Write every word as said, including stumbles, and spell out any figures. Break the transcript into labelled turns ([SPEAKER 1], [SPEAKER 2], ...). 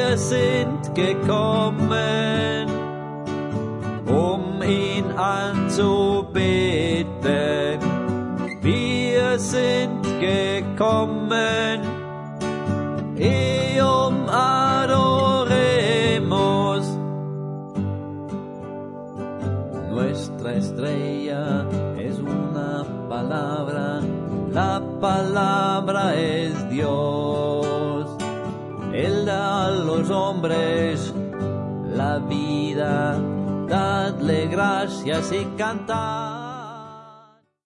[SPEAKER 1] wir sind gekommen, um ihn anzubeten. Wir sind gekommen, eum adoremos. Nuestra estrella es una palabra, la palabra es Dios. Él da a los hombres la vida, dadle gracias y cantad.